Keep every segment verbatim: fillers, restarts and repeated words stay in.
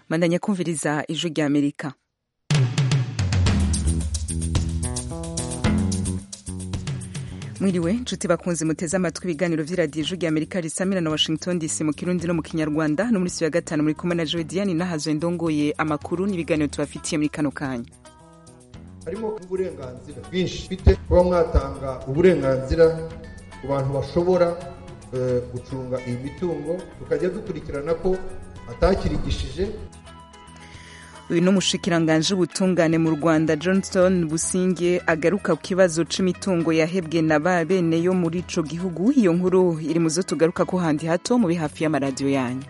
Mandanya kumviriza ijwi rya Amerika. Mwiriwe nshuti bakunzi muteze amatwi ibiganiro vy'iradiyo ijwi rya Amerika risamira na Washington D C mu Kirundi no mu Kinyarwanda no muri siyo ya gatanu muri kumwe na Joe Diane nahazo ndongoye amakuru n'ibiganiro tubafitiye muri kano kanya. Harimo uburenganzira bwinshi bite kuba mwatanga uburenganzira ku bantu bashobora uh, gucunga iyi mitungo tukajya dukurikirana ko atakirigishije. Uyu no mushikiranganje ubutungane mu Rwanda Johnson Businge agaruka ku kibazo c'imitungo yahebwe na ba bene yo muri ico gihugu. Iyo nkuru iri muzo tugaruka ko handi hato mu bihafi y'amaradiyo yanyu.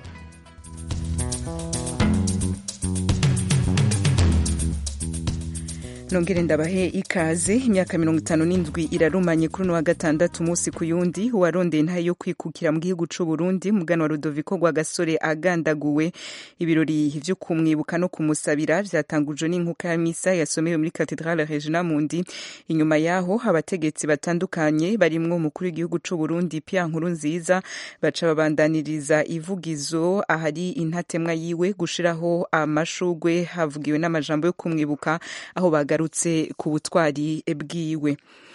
Nongere ndabahe ikaze. Imyaka mirongo itanu n'indwi irarumanye kuri no wa gatandatu umunsi ku yundi uwarondeye ntayo yo kwikukira mu gihugu c'u Burundi mugano wa Rudoviko Rwagasore agandaguwe. Ibirori vyo kumwibuka no kumusabira vyatangujwe n'inkuka ya misa yasomewe muri Cathedrale Regina Mundi. Inyuma yaho abategetsi batandukanye barimwo umukuru w'igihugu c'u Burundi Pierre Nkurunziza baca babandaniriza ivugizo ahari intatemwa yiwe gushiraho amashugwe havugiwe n'amajambo yo kumwibuka aho baga rutse ku butwari bwiwe.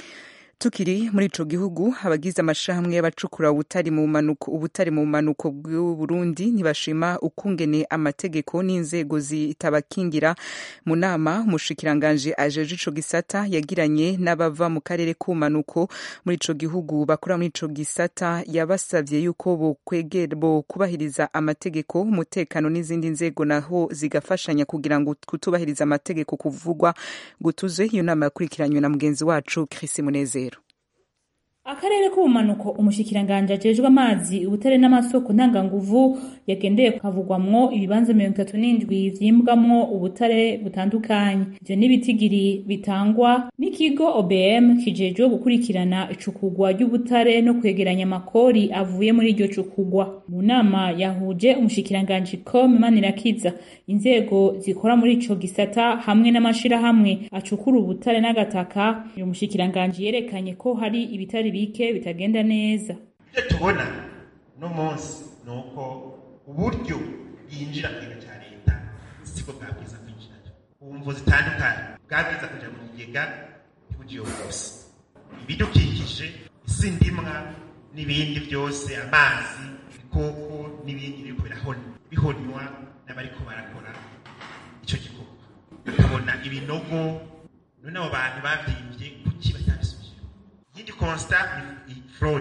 Tukiri muri ico gihugu abagize amashamwe y'abacukura ubutari mu manuko ubutari mu manuko bw'u Burundi ntibashima ukungene amategeko n'inzego zitabakingira. Mu nama umushikiranganje ajeje ico gisata yagiranye n'abava mu karere k'umanuko muri ico gihugu bakora muri ico gisata yabasavye yuko bo kwegera bo kubahiriza amategeko umutekano n'izindi nzego naho zigafashanya kugira ngo kutubahiriza amategeko kuvugwa gutuzwe. Iyo nama yakurikiranywe na mugenzi wacu Chris Munezero. Akarere k'ubumanuko umushikiranganje ajejwe amazi ubutare n'amasoko ntanganguvu yagendeye kavugwamwo ibibanza mirongo itatu n'indwi vyimbwamwo ubutare butandukanye. Ivyo n'ibitigiri bitangwa n'ikigo O B M kijejwe gukurikirana icukugwa ry'ubutare no kwegeranya amakori avuye muri iryo cukugwa. Mu nama yahuje umushikiranganje Com Manirakiza inzego zikora muri ico gisata hamwe n'amashirahamwe acukura ubutare n'agataka. Uyu mushikiranganje yerekanye ko hari ibitari bike bitagenda neza. Ibyo tubona no munsi nuko uburyo yinjira mu bintu cya leta siko bwabwiza kwinjira. Umvo zitandukanye bwabwiza kuja mu kigega cy'ubugiye bwose. Ibidukikije isindimwa n'ibindi byose amazi ikoko n'ibindi biriko birahona bihonwa n'abariko barakora ico gikorwa. Tubona ibinogo none abo bantu bavyimvye kuki batabisubije. Yindi constat ni fraud.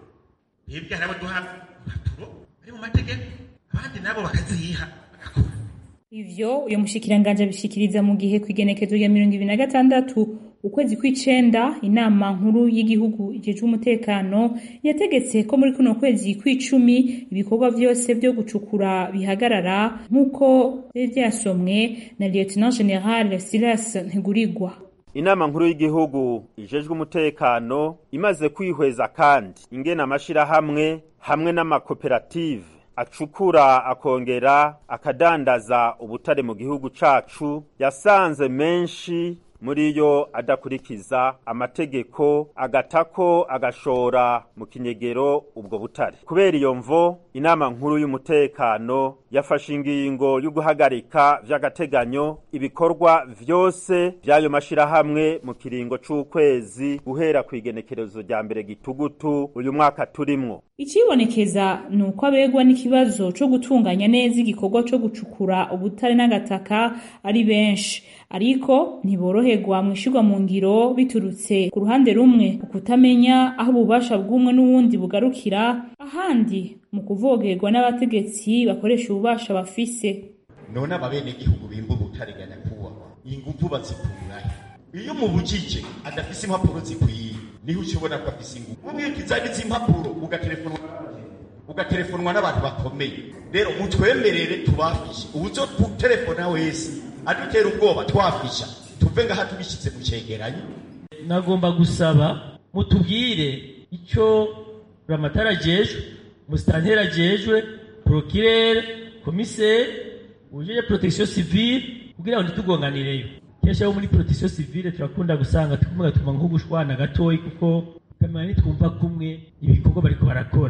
Bibwe harabo duha impapuro bari mu mategeko abandi nabo bakaziha bakakora. Ivyo uyo mushikiranganje bishikiriza mu gihe kwigenekezo ya mirongo ibiri na gatandatu ukwezi kw'icenda inama nkuru y'igihugu ijejwe umutekano yategetse ko muri kuno kwezi kw'icumi ibikorwa vyose vyo gucukura bihagarara nk'uko vyasomwe na Lieutenant General Silas Ntigurirwa. Inama nkuru y'igihugu ijejwe umutekano imaze kwihweza kandi ingena amashirahamwe hamwe n'amakoperative acukura akongera akadandaza ubutare mu gihugu cacu yasanze menshi muri yo adakurikiza amategeko agatako agashora mu kinyegero ubwo butare. Kubera iyo mvo inama nkuru y'umutekano yafashe ingingo yo guhagarika vy'agateganyo ibikorwa vyose vyayo mashirahamwe mu kiringo c'ukwezi guhera kwigenekerezo rya mbere gitugutu uyu mwaka turimwo. Icibonekeza nuko abegwa n'ikibazo co gutunganya neza igikorwa co gucukura ubutare n'agataka ari benshi, ariko ntiboroherwa mwishirwa mu ngiro biturutse ku ruhande rumwe ukutamenya aho ububasha bw'umwe n'uwundi bugarukira, ahandi mu kuvogerwa n'abategetsi bakoresha ububasha bafise. None ababene igihugu bimba ubutare ganya kuwa inguvu bazikurahe iyo mubujije adafise impapuro zikwiye niho ushobora ko afise inguvu. Umwe kizaniza impapuro ugatelefonwa ugatelefonwa n'abantu bakomeye. Rero mutwemerere tubafishe uzo telefona wese adutera ubwoba twafisha tuve ngaha tubishize mu cegeranyo. Nagomba gusaba mutubwire ico Ramatara jejwe Mustantera jejwe Procureur Commissaire uje protection civile kugira ngo ntitugonganireyo. Kesha wo muri protection civile turakunda gusanga tukumuga tuma nk'ubushwana gatoyi kuko kamera nitwumva kumwe ibikorwa bariko barakora.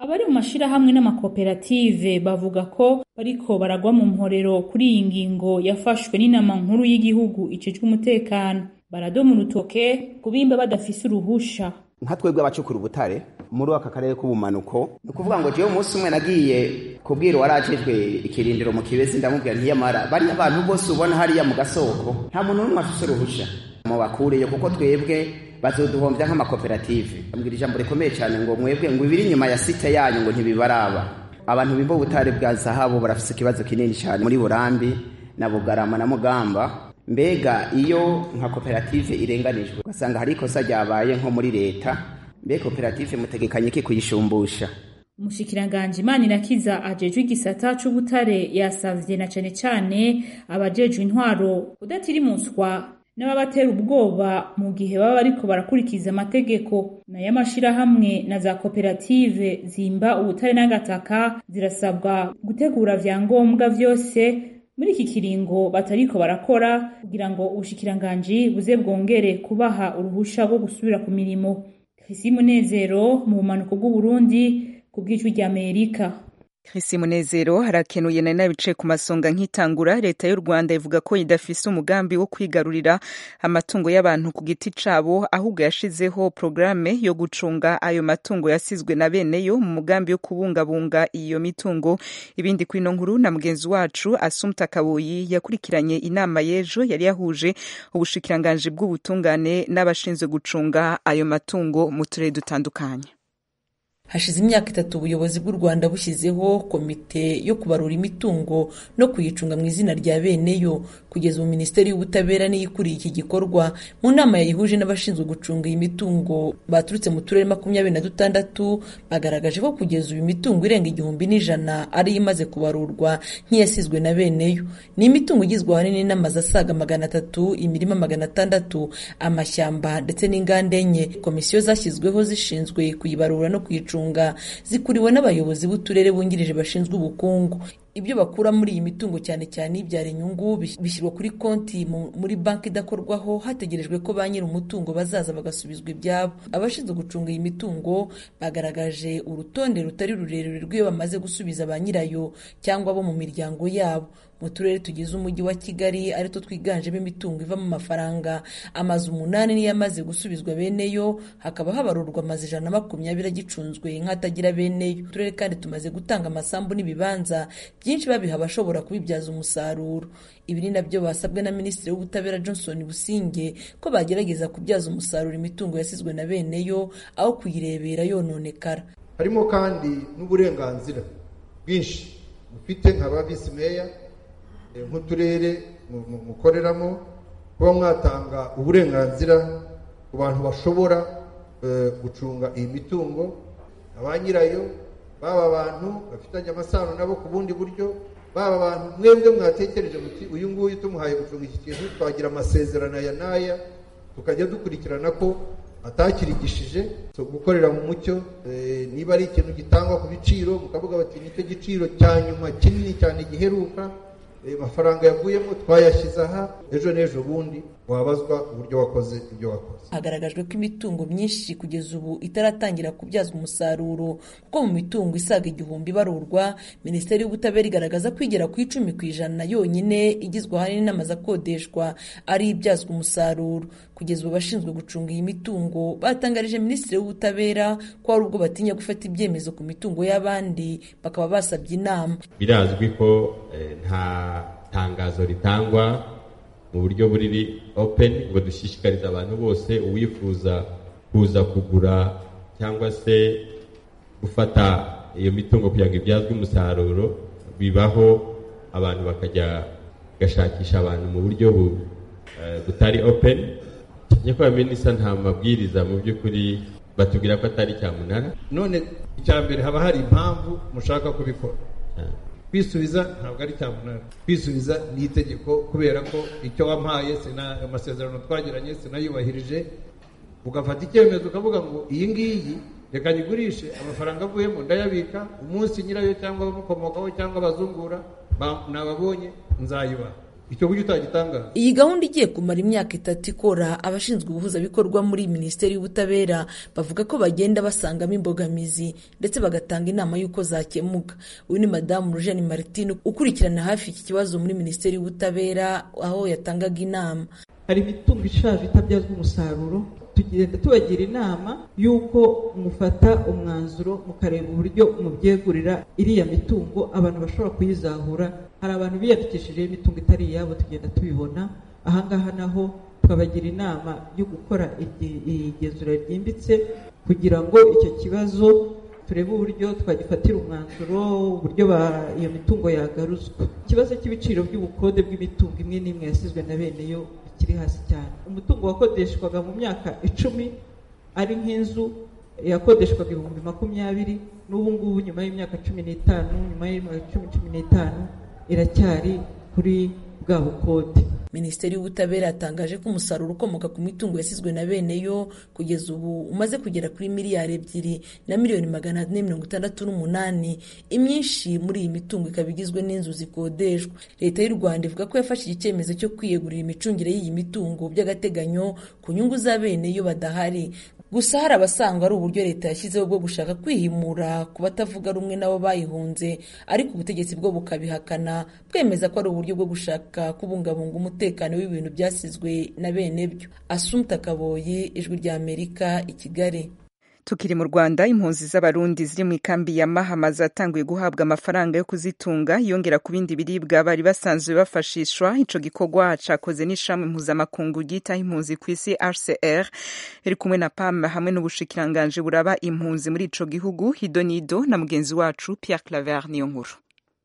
abari mu mashirahamwe n'amakoperative bavuga ko bariko baragwa mu mporero kuri iyi ngingo yafashwe n'inama nkuru y'igihugu icejwe umutekano. Baradoma urutoke kubimba badafise uruhusha. Nka twebwe abacukura ubutare muri aka karere k'ubumanuko ni ukuvuga ngo jewe umunsi umwe nagiye kubwira warajejwe ikirindiro mu Kibezi ndamubwira ntiyamara bari abantu bose ubona hariya mu gasoko nta muntu n'umwe afise uruhusha mu bakuriye kuko twebwe bazoduhombya nk'amakoperative. Ambwira ijambo rikomeye cyane ngo mwebwe ngo ibiri inyuma ya site yanyu ngo ntibibaraba. Abantu bimba ubutare bwa zahabu barafise ikibazo kinini cyane muri Burambi na Bugarama na Mugamba. Mbega iyo nka koperative irenganijwe ugasanga hari ikosa ryabaye nko muri leta, mbe koperative mutegekanye iki kuyishumbusha? Umushikiranganje Manirakiza ajejwe igisata c'ubutare yasavye na cane cane abajejwe intwaro kudatirimuswa n'ababatera ubwoba mu gihe baba bariko barakurikiza amategeko. Na y'amashirahamwe na za koperative zimba ubutare n'agataka zirasabwa gutegura vyangombwa vyose muri iki kiringo batariko barakora kugira ngo ubushikiranganje buze bwongere kubaha uruhusha rwo gusubira ku mirimo. Chrisi Munezero mu bumanuko bw'u Burundi ku bw'ijwi rya Amerika. Chrisi Munezero harakenuye na nabice ku masonga nk'itangura. Leta y'u Rwanda ivuga ko idafise umugambi wo kwigarurira amatungo y'abantu ku giti cabo, ahubwo yashizeho programe yo gucunga ayo matungo yasizwe na beneyo mu mugambi wo kubungabunga iyo mitungo. Ibindi kuri no nkuru na mugenzi wacu Assumpta Kaboyi yakurikiranye inama y'ejo yari yahuje ubushikiranganje bw'ubutungane n'abashinzwe gucunga ayo matungo mu turere dutandukanye. Hashize imyaka itatu ubuyobozi bw'u Rwanda bushyizeho komite yo kubarura imitungo no kuyicunga mu izina rya beneyo. Kugeza ubu Minisiteri y'Ubutabera niyo ikuriye iki gikorwa. Mu nama yayihuje n'abashinzwe gucunga iyi mitungo baturutse mu turere makumyabiri na dutandatu bagaragaje ko kugeza ubu imitungo irenga igihumbi n'ijana ari imaze kubarurwa nk'iyasizwe na beneyo. Ni imitungo igizwe ahanini n'amazu asaga magana atatu, imirima magana atandatu, amashyamba ndetse n'inganda enye. Komisiyo zashyizweho zishinzwe kuyibarura no kuyicunga zikuriwe n'abayobozi b'uturere bungirije bashinzwe ubukungu. Ibyo bakura muri iyi mitungo cyane cyane ibyara inyungu bishyirwa kuri konti muri banki idakorwaho hategerejwe ko ba nyiri umutungo bazaza bagasubizwa ibyabo. Abashinzwe gucunga iyi mitungo bagaragaje urutonde rutari rurerure rw'iyo bamaze gusubiza ba nyirayo cyangwa bo mu miryango yabo. Mu turere tugize umujyi wa Kigali ariko twiganjemo imitungo iva mu mafaranga, amazu umunani niyo yamaze gusubizwa beneyo, hakaba habarurwa amazu ijana na makumyabiri agicunzwe nk'atagira beneyo. Turere kandi tumaze gutanga amasambu n'ibibanza byinshi babiha abashobora kubibyaza umusaruro. Ibi ni nabyo basabwe na Minisitiri w'Ubutabera Johnson Businge ko bagerageza kubyaza umusaruro imitungo yasizwe na beneyo aho kuyirebera yononekara. Harimo kandi n'uburenganzira bwinshi bufite nk'aba vice mayor nk'uturere mukoreramo kuba mwatanga uburenganzira ku bantu bashobora gucunga iyi mitungo, abanyirayo baba abantu bafitanye amasano nabo ku bundi buryo, baba abantu mwebwe mwatekereje muti uyu nguyu tumuhaye gucunga iki kintu twagira amasezerano aya n'aya, tukajya dukurikirana ko atakirigishije. So gukorera mu mucyo, niba ari ikintu gitangwa ku biciro mukavuga bati nicyo giciro cya nyuma kinini cyane giheruka, amafaranga yavuyemo twayashyize aha, ejo n'ejo bundi wabazwa uburyo wakoze ibyo wakoze. Hagaragajwe ko imitungo myinshi kugeza ubu itaratangira kubyazwa umusaruro kuko mu mitungo isaga igihumbi barurwa, Minisiteri y'Ubutabera igaragaza kwigera ku icumi ku ijana yonyine igizwe ahanini n'amazu akodeshwa ari ibyazwa umusaruro. Kugeza ubu bashinzwe gucunga iyi mitungo batangarije Minisitiri w'Ubutabera ko hari ubwo batinya gufata ibyemezo ku mitungo y'abandi bakaba basabye inama. Birazwi ko eh, nta tangazo ritangwa mu buryo buri open ngo dushishikariza abantu bose uwifuza kuza kugura cyangwa se gufata iyo mitungo kugira ngo ibyazwe umusaruro. Bibaho abantu bakajya gashakisha abantu mu buryo bu, uh, butari open. Nyakubahwa Minisita nta mabwiriza mu by'ukuri batubwira ko atari cyamunara. None icya mbere haba hari impamvu mushaka kubikora. Kwisubiza ntabwo ari cyamunara. Kwisubiza ni itegeko kubera ko icyo wampaye sina amasezerano twagiranye sinayubahirije, ugafata icyemezo ukavuga ngo iyi ngiyi reka nyigurishe, amafaranga avuyemo ndayabika, umunsi nyirayo cyangwa abamukomokaho cyangwa abazungura nababonye nzayubaha. icyo buryo utagitangaza. Iyi gahunda igiye kumara imyaka itatu ikora, abashinzwe ubuhuzabikorwa muri Minisiteri y'Ubutabera bavuga ko bagenda basangamo imbogamizi ndetse bagatanga inama y'uko zakemuka. Uyu ni Madamu Rujeni Martine ukurikirana hafi iki kibazo muri Minisiteri y'Ubutabera, aho yatangaga inama. Hari imitungo ishaje itabyazwa umusaruro, tugenda tubagira inama y'uko mufata umwanzuro mukareba uburyo mubyegurira iriya mitungo abantu bashobora kuyizahura. Hari abantu biyandikishijeho imitungo itari iyabo, tugenda tubibona. Ahangaha naho tukabagira inama yo gukora igenzura ryimbitse kugira ngo icyo kibazo turebe uburyo twagifatira umwanzuro, uburyo iyo mitungo yagaruzwa. Ikibazo cy'ibiciro by'ubukode bw'imitungo imwe n'imwe yasizwe na bene yo kiri hasi cyane. Umutungo wakodeshwaga mu myaka icumi ari nk'inzu yakodeshwaga ibihumbi makumyabiri, n'ubu ngubu nyuma y'imyaka cumi n'itanu nyuma y'imyaka cumi cumi n'itanu iracyari kuri bwa bukode. Minisiteri y'Ubutabera yatangaje ko umusaruro ukomoka ku mitungo yasizwe na bene yo kugeza ubu umaze kugera kuri miliyari ebyiri na miliyoni magana ane mirongo itandatu n'umunani. Imyinshi muri iyi mitungo ikaba igizwe n'inzu zikodeshwa. Leta y'u Rwanda ivuga ko yafashe icyemezo cyo kwiyegurira imicungire y'iyi mitungo by'agateganyo ku nyungu za bene yo badahari. Gusa hari abasanga ari uburyo leta yashyizeho bwo gushaka kwihimura ku batavuga rumwe nabo bayihunze, ariko ubutegetsi bwo bukabihakana bwemeza ko ari uburyo bwo gushaka kubungabunga umutekano w'ibintu byasizwe na bene byo. Assumpta Kaboyi, Ijwi rya Amerika, i Kigali. Tukiri mu Rwanda, impunzi z'abarundi ziri mu ikambi ya Mahama zatanguye guhabwa amafaranga yo kuzitunga yongera ku bindi biribwa bari basanzwe bafashishwa. Ico gikorwa cakoze n'ishami mpuzamakungu ryitaho impunzi ku isi R C R iri kumwe na P A M hamwe n'ubushikiranganje buraba impunzi muri ico gihugu. Hidonido na mugenzi wacu Pierre Claver niyo nkuru.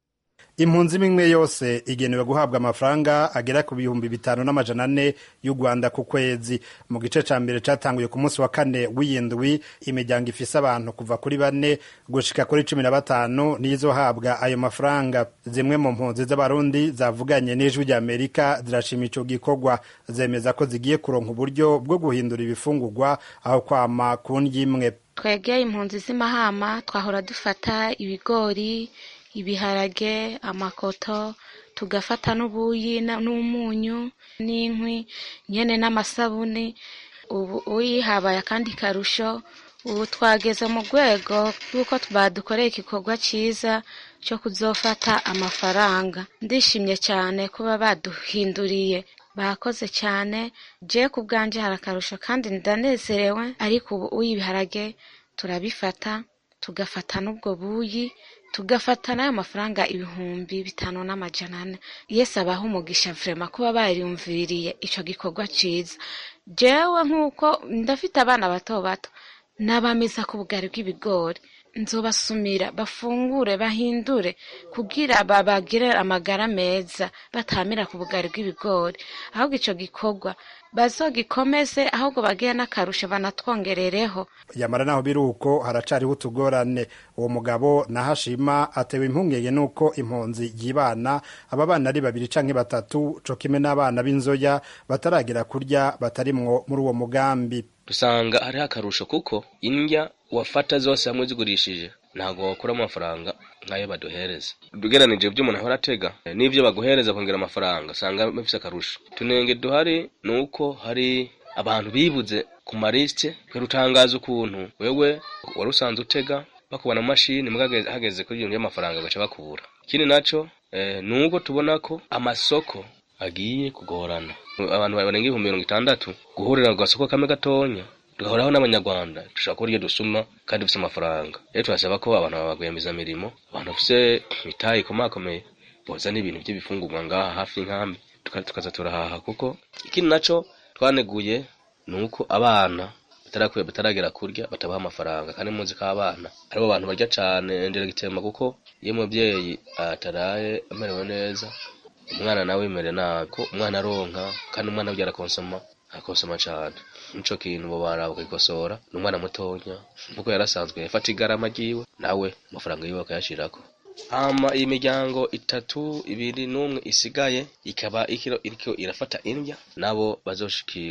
Impunzi imwe yose igenewe guhabwa amafaranga agera ku bihumbi bitanu n'amajana ane y'u Rwanda ku kwezi. Mu gice ca mbere catanguye ku munsi wa kane w'iyindwi, imiryango ifise abantu kuva kuri bane gushika kuri cumi na batanu nizohabwa ayo mafaranga. Zimwe mu mpunzi z'abarundi zavuganye n'Ijwi rya Amerika zirashima ico gikorwa, zemeza ko zigiye kuronka uburyo bwo guhindura ibifungurwa aho kwama ku ndya imwe. Twegeye impunzi z'Imahama twahora dufata ibigori, ibiharage, amakoto, tugafata n'ubuyi n'umunyu n'inkwi nyene n'amasabuni. Ubu uyi habaye kandi karusho, ubu twageze mu rwego rw'uko badukoreye igikorwa cyiza cyo kuzofata amafaranga. Ndishimye cyane kuba baduhinduriye, bakoze cyane. Je ku bwanje harakarusho kandi ndanezerewe, ariko ubu uyi ibiharage turabifata, tugafata n'ubwo buyi, tugafata nayo mafaranga ibihumbi bitanu n'amajana ane. Yesu abaho umugisha vrema kuba bariyumviriye ico gikorwa ciza. Jewe nk'uko ndafite abana bato bato nabamiza ku bugari bw'ibigori, nzobasumira bafungure bahindure kugira babagire amagara meza, batamira ku bugari bw'ibigori. Ahubwo ico gikorwa bazogikomeze, ahubwo bagiye n'akarusho banatwongerereho. Yamara naho biruko haracariho utugorane. Uwo mugabo Nahashima atewe impungenge nuko impunzi yibana, aba bana ari babiri canke batatu co kimwe n'abana b'inzoya bataragira kurya batarimwo muri uwo mugambi. Dusanga hari akarusho kuko indya wafata zose hamwe zigurishije ntago wakura amafaranga nkayo baduhereza. Dugeranije byo umuntu aratega n'ivyo baguhereza kongera amafaranga sanga bafise akarusho. Tunenge duhari nuko hari abantu bibuze ku mariste kwerutangaza ukuntu wewe warusanze utega bakubana mashini mugageze hageze kuri iyo y'amafaranga baca bakubura. Kini naco eh, nuko tubona ko amasoko agiye kugorana. Abantu barenga ibihumbi mirongo itandatu guhurira ku gasoko kamwe gatonya, tugahoraho n'abanyarwanda dushaka kurya dusuma kandi dufise amafaranga. Rero turasaba ko abantu babagwemeza mirimo, abantu bafise mitayi komakomeye boza n'ibintu by'ibifungurwa ngaha hafi y'inkambi tukaza turahaha. Kuko ikindi naco twaneguye nuko abana batarakwiye bataragera kurya batabaha amafaranga, kandi muzi ko abana aribo abantu barya cane ndera gitema. Kuko iyo umuvyeyi ataraye amerewe neza, umwana nawe imere nako umwana aronka, kandi umwana ubyara konsoma akosoma cyane. Nico kintu bo baraba kikosora n'umwana mutonya nkuko yarasanzwe yafata igarama giwe nawe amafaranga yiwe akayashirako. Ama imiryango itatu ibiri n'umwe isigaye ikaba ikiro iriko irafata indya, nabo bazoshikirwa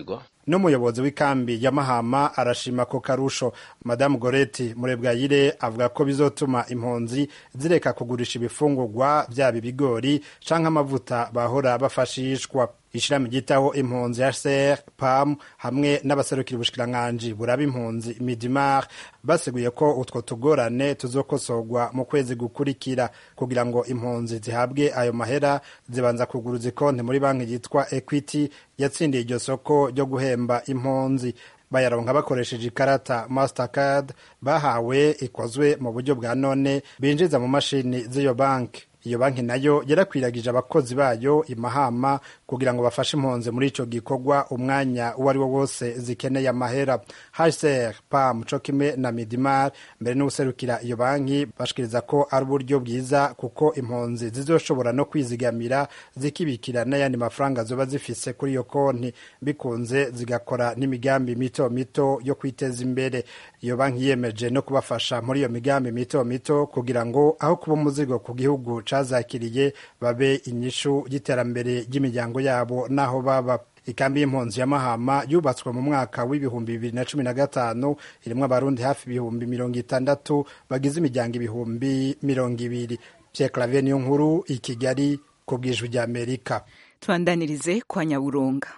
n'umuyobozi w'ikambi ya Mahama arashima ko karusho. Madame Goreti Murebwayire avuga ko bizotuma impunzi zireka kugurisha ibifungurwa byaba ibigori canke amavuta bahora bafashishwa. Ishirahamwe ryitaho impunzi H C R P A M hamwe n'abaserukira ubushikiranganji buraba impunzi Midimar baseguye ko utwo tugorane tuzokosorwa mu kwezi gukurikira. Kugira ngo impunzi zihabwe ayo mahera zibanza kuguruza konti muri banki yitwa Equity yatsindiye iryo soko ryo guhemba impunzi. Bayaronka bakoresheje ikarata Mastercard bahawe ikozwe mu buryo bwa none binjiza mu mashini z'iyo banki. Iyo banki nayo yarakwiragije abakozi bayo imahama kugira ngo bafashe impunzi muri ico gikorwa umwanya uwo ari wo wose zikeneye amahera. H C R P A M Chokime na Midimar mbere n'userukira iyo banki bashikiriza ko ari uburyo bwiza kuko impunzi zizoshobora no kwizigamira zikibikira n'ayandi mafaranga zoba zifise kuri iyo konti, bikunze zigakora n'imigambi mito mito yo kwiteza imbere. Iyo banki yemeje no kubafasha muri iyo migambi mito mito kugira ngo aho kuba umuzigo ku gihugu cazakiriye babe inyishu y'iterambere ry'imiryango yabo naho baba. Ikambi y'impunzi ya Mahama yubatswe mu mwaka w'ibihumbi bibiri na cumi na gatanu irimwo abarundi hafi ibihumbi mirongo itandatu bagize imiryango ibihumbi mirongo ibiri. Pierre Claver niyo nkuru i Kigali ku bw'ijwi rya Amerika. Tubandanirize kwa Nyaburunga.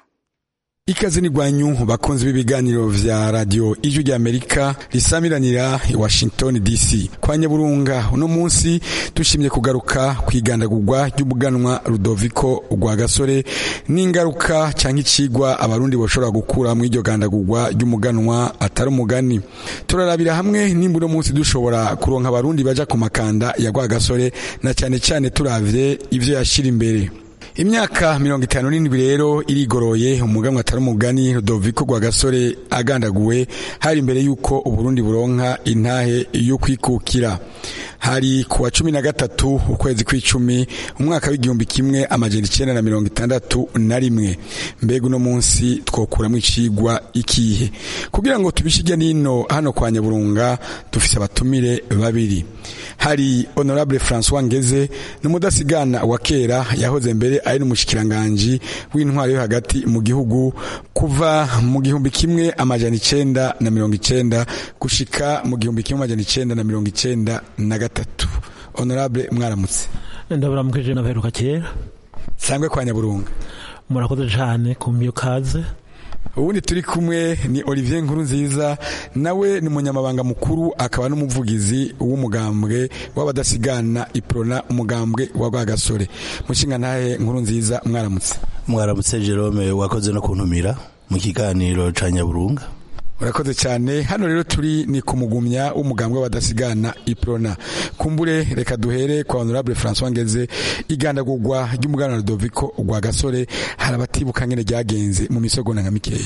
Ikaze ni gwanyu bakunzi b'ibiganiro vya radio Ijwi rya Amerika risamiranira i Washington D C. Kwa Nyaburunga uno munsi tushimye kugaruka kwigandagurwa ry'ubuganwa Rudoviko Rwagasore n'ingaruka canke icigwa abarundi boshobora gukura mu iryo gandagurwa ry'umuganwa atari umugani. Turarabira hamwe nimba uno munsi dushobora kuronka abarundi baja ku makanda ya Rwagasore na cyane cyane turavye ivyo yashira imbere. Imyaka mirongo itanu n'indwi rero irigoroye umuganwa atari umugani Rudoviko Rwagasore agandaguwe hari imbere yuko Uburundi buronka intahe yo kwikukira. Hari kuwa cumi na gatatu ukwezi kw'icumi umwaka w'igihumbi kimwe amajana icenda na mirongo itandatu na rimwe. Mbega uno munsi twokuramwo icigwa ikihe? Kugira ngo tubishige nino hano kwa Nyaburunga dufise abatumire babiri. Hari Honorable François Ngeze n'umudasigana wa kera yahoze mbere ari n'umushikiranganje w'intwari yo hagati mu gihugu kuva mu gihumbi kimwe amajana icenda na mirongo icenda gushika mu gihumbi kimwe amajana icenda na mirongo icenda na gatatu. Honorable mwaramutse. Ndaburamukije naberuka kera. Sangwe kwa Nyaburunga. Murakoze cyane kumbiyo kaze. Ubundi turi kumwe ni Olivier Nkurunziza, nawe ni munyamabanga mukuru akaba n'umuvugizi w'umugambwe w'abadasigana Iprona umugambwe wa Rwagasore. Mushinga ntahe Nkurunziza mwaramutse. Mwaramutse Jerome, wakoze no kuntumira mu kiganiro ca Nyaburunga. Urakoze cyane. Hano rero turi ni kumugumya w'umugambwe w'abadasigana Iprona. Kumbure reka duhere kwa Honorable François Ngeze. Igandagurwa ry'umuganwa Rudoviko Rwagasore harabatibuka ngene ryagenze mu misogona nka mikeyi.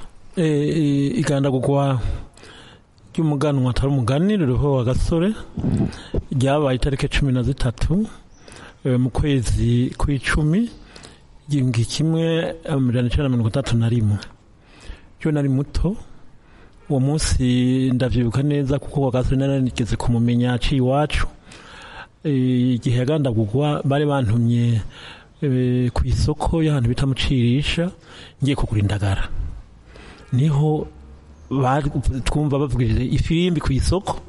Eh igandagurwa ry'umuganwa atari umugani Rudoviko Rwagasore ryabaye itariki cumi na zitatu mu kwezi kw'icumi igihumbi kimwe amajana icenda na mirongo itatu na rimwe. Jo nari muto uwo munsi ndavyibuka neza kuko Rwagasore naranigeze kumumenya aciye iwacu. Igihe yagandagurwa bari bantumye ku isoko y'ahantu bita Mucirisha ngiye kugura indagara, niho twumva bavugije ifirimbi ku isoko.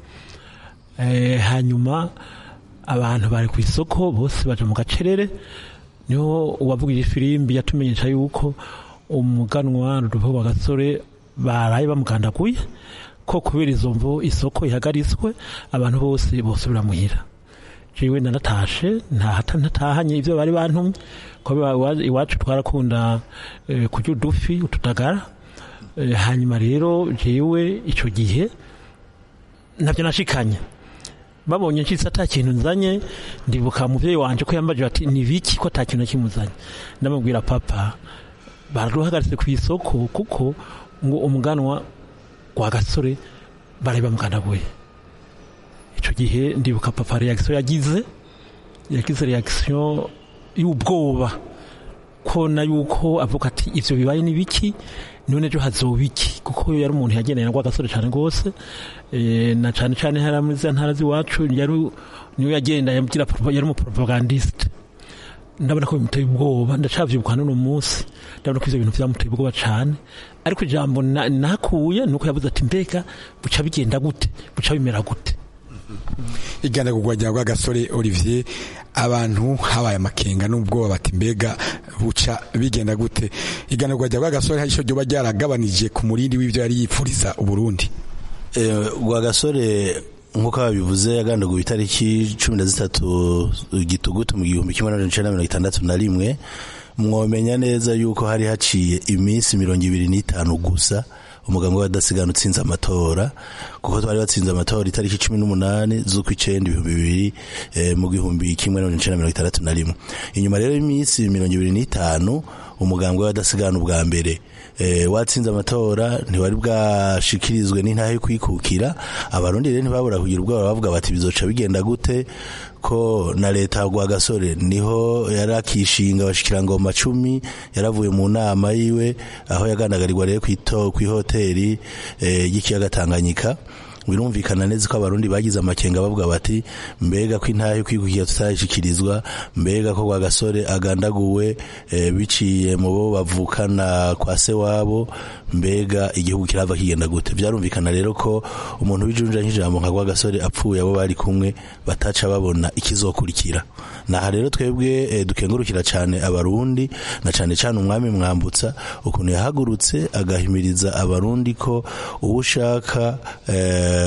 Hanyuma abantu bari ku isoko bose baje mu gacerere, niho uwavugije ifirimbi yatumenyesha yuko umuganwa Rudoviko Rwagasore baraye bamugandaguye ko kubera izo mvu isoko ihagariswe abantu bose bosubira muhira. Jewe nanatashe ntahata ntatahanye ivyo bari bantumye ko iwacu twarakunda kurya udufi utudagara. Hanyuma rero jewe ico gihe navyo nashikanye babonye nshitse ata kintu nzanye, ndibuka muvyeyi wanje ko yambaje ati ni biki ko ata kintu kimuzanye. Ndamubwira papa bararuhagaritse ku isoko kuko ngo umuganwa Rwagasore bari bamugandaguye. Ico gihe ndibuka papa reaction yagize yagize reaction y'ubwoba ko na yuko avuga ati ivyo bibaye ni biki none jo hazobiki, kuko yari umuntu yagendanye na Rwagasore cyane gose. E, na cyane cyane haramiza ntara ziwacu yari niyo yagenda yamugira yari mu propagandiste. ndabona ko bimuteye ubwoba ndacavyibuka n'uno munsi ndabona ko ivyo bintu vyamuteye ubwoba cane ariko ijambo nakuye nuko yavuze ati mbega buca bigenda gute buca bimera gute igana kugwajya kwa gasore Olivier abantu habaye amakenga n'ubwoba bati mbega buca bigenda gute igana kugwajya kwa gasore hasho ryo bajyaragabanije ku murindi w'ivyo yari yipfuriza uburundi eh gwa gasore nkuko babivuze yagandaguye itariki cumi na zitatu gitugutu mu gihumbi kimwe n'amajana icenda na mirongo itandatu na rimwe mwomenya neza yuko hari haciye iminsi mirongo ibiri n'itanu gusa umugambwe w'abadasigana utsinze amatora kuko twari batsinze amatora itariki cumi n'umunani z'ukwicenda ibihumbi bibiri eh, mu gihumbi kimwe n'amajana icenda na mirongo itandatu na rimwe inyuma rero y'iminsi mirongo ibiri n'itanu umugambwe w'abadasigana ubwa mbere eh, watsinze amatora ntiwari bwashikirizwe n'intahe yo kwikukira abarundi rero ntibabura kugira ubwoba bavuga bati bizoca bigenda gute ko na leta gwa gasore niho yarakishinga bashikirangoma cumi yaravuye mu nama yiwe aho yagandagarirwa rero kwito kwihoteli eh, y'ikiyaga Tanganyika birumvikana neza ko abarundi bagize amakenga bavuga bati mbega ko intahe kwikukiya tutayishikirizwa mbega ko gwa gasore agandaguwe e, biciye mu bo bavukana kwa se wabo mbega igihugu kirava kigenda gute byarumvikana rero ko umuntu bijunja nk'ijambo nka gwa gasore apfuye abo bari kumwe bataca babona ikizokurikira naha rero twebwe e, dukengurukira cyane abarundi na cyane cyane umwami Mwambutsa ukuntu yahagurutse agahimiriza abarundi ko ubushaka e,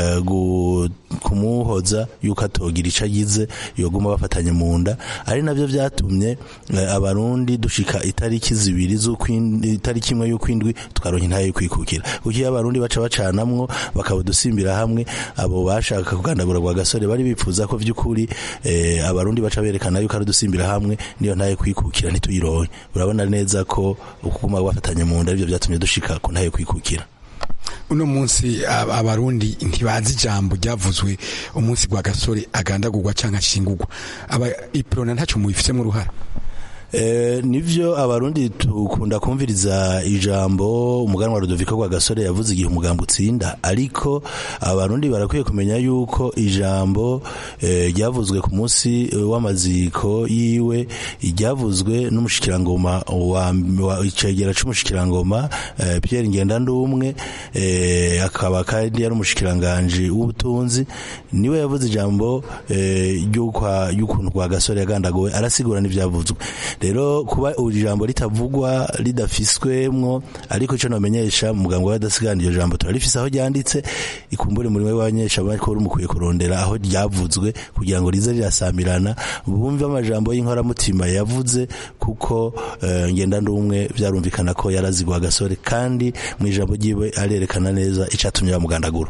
kumuhoza yuko atogira ico agize yoguma bafatanye mu nda ari navyo vyatumye abarundi dushika itariki zibiri z'ukwindwi itariki imwe y'ukwindwi tukaronka intahe yo kwikukira kuko abarundi baca bacanamwo bakabudusimbira hamwe abo bashaka kugandagura gwa gasore bari bipfuza ko vy'ukuri eh, abarundi baca berekana yuko ari dusimbira hamwe niyo ntahe kwikukira ntituyironke urabona neza ko ukuguma bafatanye mu nda ivyo vyatumye dushika ku ntahe kwikukira uno munsi abarundi ntibazi ijambo ryavuzwe umunsi gwa gasore agandagurwa canke ashingurwa aba iprona ntaco mubifise mu ruhara Eh, nivyo abarundi tukunda kumviriza ijambo umuganwa Rudoviko gwa gasore yavuze igihe umugambo utsinda ariko abarundi barakwiye kumenya yuko ijambo ryavuzwe eh, ku munsi w'amaziko yiwe ryavuzwe n'umushikirangoma wa icegera c'umushikirangoma eh, Pierre Ngendandumwe eh, akaba kandi yari umushikiranganje w'ubutunzi niwe yavuze ijambo ry'uko eh, y'ukuntu gwa gasore yagandagowe arasigura n'ivyavuzwe rero kuba ijambo litavugwa lidafiswemwo ariko cyo namenyesha muganga w'abadasigana iyo jambo turarifise aho ryanditse ikumbure muri we wanyesha bariko urumukwiye kurondera aho ryavuzwe kugira ngo rize rirasamirana bumve amajambo y'inkora mutima yavuze kuko uh, ngenda ndumwe vyarumvikana ko yarazigwa gasore kandi mu ijambo ryiwe arerekana neza icatumye bamugandagura.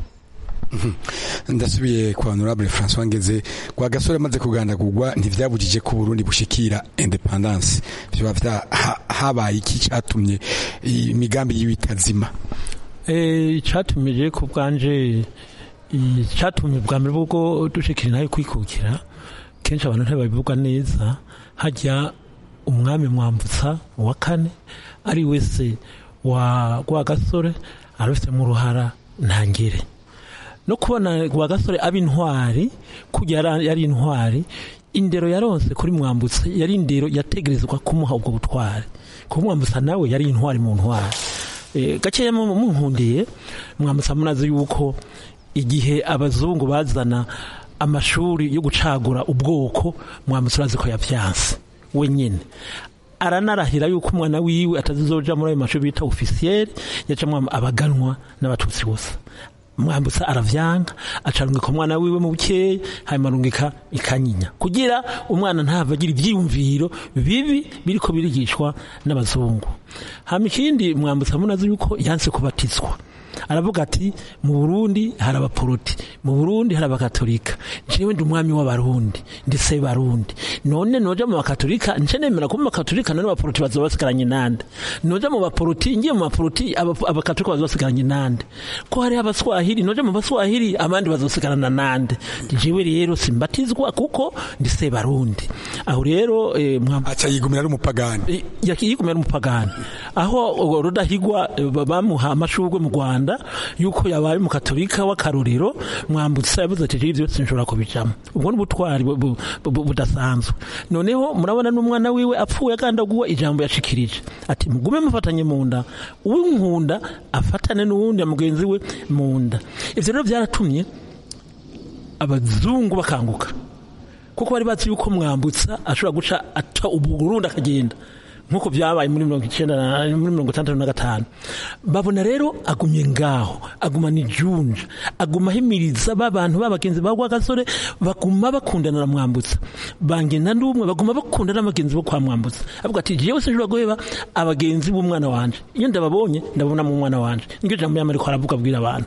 Ndasubiye kwa Honorable François Ngeze kwa gasore amaze kugandagurwa ntivyabujije ko Burundi bushikira independence byo bavya habaye iki cyatumye imigambi y'ibitazima eh cyatumije ku bwanje cyatumye bwa mbere bwo dushikira nayo kwikukira kenshi abantu ntababivuga neza hajya umwami Mwambutsa wa kane ari wese wa gwa gasore arufite mu ruhara ntangire no kubona gwa gasore abintwari kujya yari intwari indero yaronse kuri Mwambutsa yari indero yategerezwa kumuha ubwo butwari kumwambutsa nawe yari intwari mu ntwari e, gace mu nkundiye Mwambutsa munazi yuko igihe abazungu bazana amashuri yo gucagura ubwoko Mwambutsa urazi ko yavyanse wenyene aranarahira yuko umwana wiwe atazizoja muri ayo mashuri bita officiel yacamwa abaganwa n'abatutsi bose Mwambutsa aravyanga acarungika umwana wiwe mu bukeye hayimarungika ikanyinya kugira umwana ntava agira ivyiyumviro bibi biriko birigishwa n'abazungu hama ikindi Mwambutsa munazi yuko yanse kubatizwa aravuga ati mu Burundi hari abaporoti mu Burundi hari abakatolika jewe ndi umwami w'abarundi ndise barundi none noja mu bakatolika nce nemera ko mu bakatolika none abaporoti bazobasigaranye nande noja mu baporoti ngiye mu baporoti abakatolika bazobasigaranye nande ko hari abaswahili noja mu baswahili abandi bazosigarana nande jewe rero simbatizwa kuko ndise barundi aho rero eh, acha yigumira ari umupagani yakiyigumira umupagani aho Rudahigwa bamuha amashurwe mu Rwanda Rwanda yuko yabaye mu katolika w'akarorero Mwambutsa yavuze ati ivyo sinshobora kubijamo ubwo n'ubutwari budasanzwe noneho murabona n'umwana wiwe apfuye agandaguwa ijambo yashikirije ati mugume mufatanye mu nda uwinkunda afatane n'uwundi mugenzi we mu nda ivyo rero byaratumye abazungu bakanguka kuko bari bazi yuko Mwambutsa ashobora guca ata uburundi akagenda nkuko byabaye muri mirongo icyenda muri mirongo itandatu na gatanu babona rero agumye ngaho aguma ni junja aguma himiriza babantu babagenzi bagwa gasore baguma bakundana na Mwambutsa bangenda ndumwe baguma bakundana n'abagenzi bo kwa Mwambutsa avuga ati jewe sinjura goheba abagenzi b'umwana wanje iyo ndababonye ndabona mu mwana wanje ngije jambo yamariko aravuga bwira abantu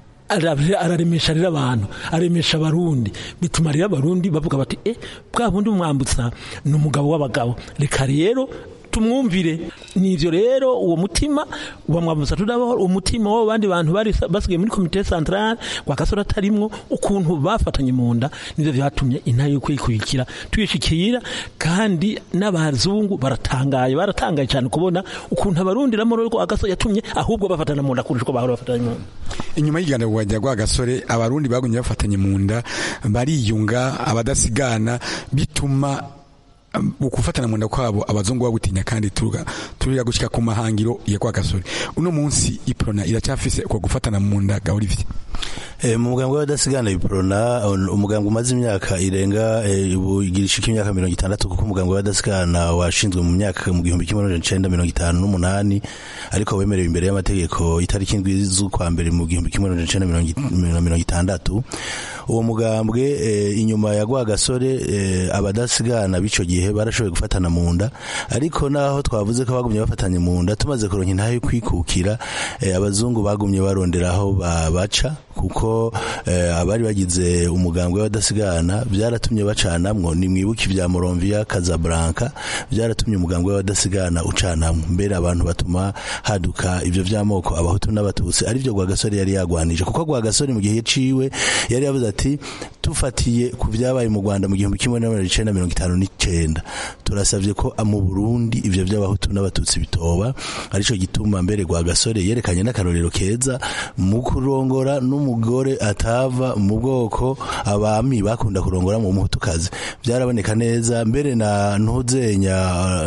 araremesha rira abantu aremesha abarundi bituma rira abarundi bavuga bati eh bwa bundi Mwambutsa ni umugabo w'abagabo reka rero tumwumvire nivyo rero uwo mutima wa Mwambutsa tudabaho umutima w'abo bandi bantu bari basigaye muri komite centrale kwa Gasore atarimwo ukuntu bafatanye mu nda nivyo byatumye intayo yo kwikubikira tuyishikira kandi n'abazungu baratangaye baratangaye cyane kubona ukuntu abarundi ramoroko Agasore yatumye ahubwo bafatana mu nda kurusha ko bahora bafatanye mu nda inyuma y'iganda wajya gwa Gasore abarundi bagumye bafatanye mu nda bariyunga abadasigana bituma ukufatana mu nda kwabo abazungu bagutinya kandi turuga turira gushika ku mahangiro ya kwa Gasore uno munsi iprona iracyafise uko gufatana mu nda ga Olivier Eh, mu mugambo w'abadasigana iprona umugambo umaze imyaka irenga igirishika imyaka mirongo itandatu kuko umugambo w'abadasigana washinzwe mu myaka mu gihumbi kimwe n'amajana icenda mirongo itanu n'umunani ariko wemerewe imbere y'amategeko itariki indwi z'ukwa mbere mu gihumbi kimwe n'amajana icenda mirongo itandatu uwo mugambwe eh, inyuma ya gwa Gasore eh, abadasigana bico gihe barashoboye gufatana mu nda ariko naho twavuze ko bagumye bafatanye mu nda tumaze kuronka intayo kwikukira eh, abazungu bagumye baronderaho babaca kuko eh, abari bagize umugambwe w'abadasigana byaratumye bacanamwo ni mwibuki vya Moronvia Casablanca byaratumye umugambwe w'abadasigana ucanamwo mbere abantu batuma haduka ivyo vy'amoko abahutu n'abatutsi ari byo gwa Gasore yari yagwanije kuko gwa Gasore mu gihe ciwe yari yavuze ati tufatiye ku vyabaye mu Rwanda mu gihumbi kimwe n'amajana icenda mirongo itanu n'icenda turasavye ko mu Burundi ivyo vy'abahutu n'abatutsi bitoba arico gituma mbere gwa Gasore yerekanye n'akarorero keza mu kurongora n'umugore atava mu bwoko abami bakunda kurongora mu muhutukazi byaraboneka neza mbere na ntuzenya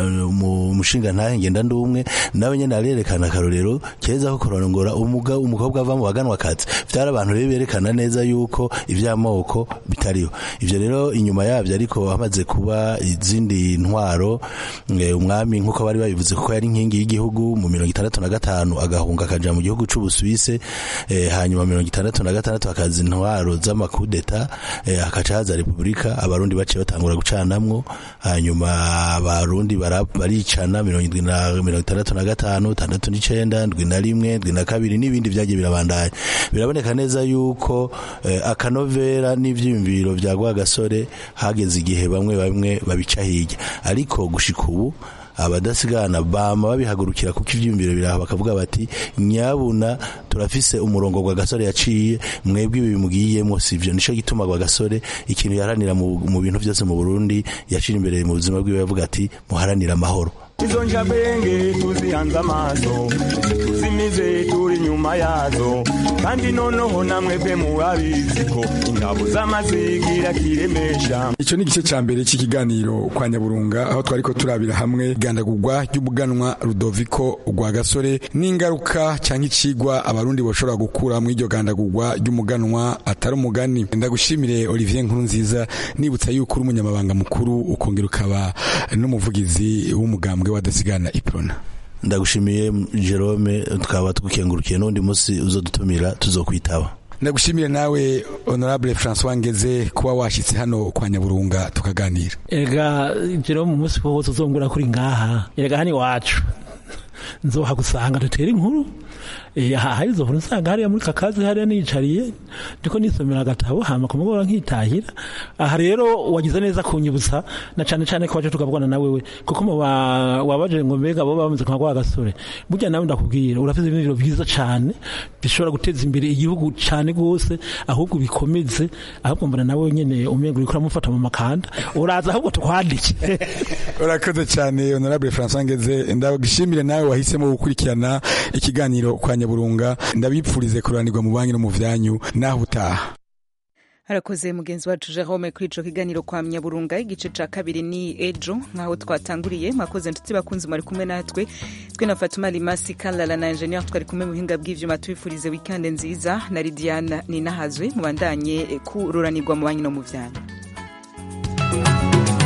mu mushinga ntahe ngenda ndumwe nawe nyene arerekana akarorero keza ko kurongora umuga umukobwa ava mu baganwa kazi byara abantu rero berekana neza yuko ivy'amoko bitariho ivyo rero inyuma yavyo ariko hamaze kuba izindi ntwaro umwami nkuko bari babivuze kuko yari inkingi y'igihugu mu mirongo itandatu na gatanu agahunga akaja mu gihugu c'Ubusuwise eh, hanyuma mirongo itandatu na gatandatu akazi intwaro z'amakudeta eh, akaca haza repubulika abarundi baciye batangura gucanamwo hanyuma abarundi baricana mirongo itandatu na gatanu tandatu n'icenda ndwi na rimwe ndwi na kabiri n'ibindi vyagiye birabandanya biraboneka neza yuko eh, akanovera n'ivyiyumviro vya gwa Gasore hageze igihe bamwe bamwe babica hirya ariko gushika ubu abadasigana bama babihagurukira kuko ivyumviro biraho bakavuga bati nyabuna turafise umurongo gwa Gasore yaciye mwebwe ibi bimugiyemo sivyo nico gituma gwa Gasore ikintu yaharanira mu, mu bintu byose mu Burundi yashira imbere mu buzima bwiwe yavuga ati muharanira amahoro izo njabenge tuzihanze amaso tuzimize turi nyuma yazo kandi noneho namwe be mubabizi ko ingabo z'amazigira kiremesha. Ico ni igice ca mbere cy'ikiganiro kwa Nyaburunga aho twariko turabira hamwe igandagurwa ry'umuganwa Rudoviko rwa Gasore n'ingaruka cyangwa icigwa abarundi boshobora gukura mu iryo gandagurwa ry'umuganwa atari umugani. Ndagushimire Olivier Nkurunziza nibutsa yuko uri umunyamabanga mukuru ukongera ukaba n'umuvugizi w'umugambwe wadasigana iprona. Ndagushimiye Jerome tukaba tugukengurukiye n'undi munsi uzodutumira tuzokwitaba. Ndagushimire nawe Honorable François Ngeze kuba washitse hano kwa Nyaburunga tukaganira. Ega Jerome umunsi wose uzongura kuri ngaha. Ega hani wacu. Nzoha gusanga dutera inkuru. Eh hari zo nsanga hari muri kakazi hari nicariye ndiko nisomera gatabo hama kumugora nkitahira. Aha rero wagize neza kunyibutsa na cyane cyane ko waje tukavugana na wewe kuko mu wabaje ngo mbega bo bamaze kwa gwa Gasore. Burya nawe ndakubwira urafite ibintu byiza cyane bishobora guteza imbere igihugu cyane gose ahubwo bikomeze ahubwo mbona nawe nyene umengo uri kuramufata mu makanda uraza ahubwo tukwandike. Urakoze cyane Honorable François Ngeze ndagishimire nawe wahisemo gukurikirana ikiganiro kiganiro kwa Nyaburunga ndabipfurize kuranirwa mu banki no mu vyanyu naho utaha. Harakoze mugenzi wacu Jerome kuri ico kiganiro kwa Nyaburunga. Igice ca kabiri ni ejo nkaho twatanguriye. Mwakoze nshuti bakunzi mwari kumwe natwe, twe na Fatuma Limasi Kalala na engineer twari kumwe mu buhinga bw'ivyuma. Tubifurize weekend nziza. na Lidiana Ninahazwe mubandanye kururanirwa mu banki no mu vyanyu.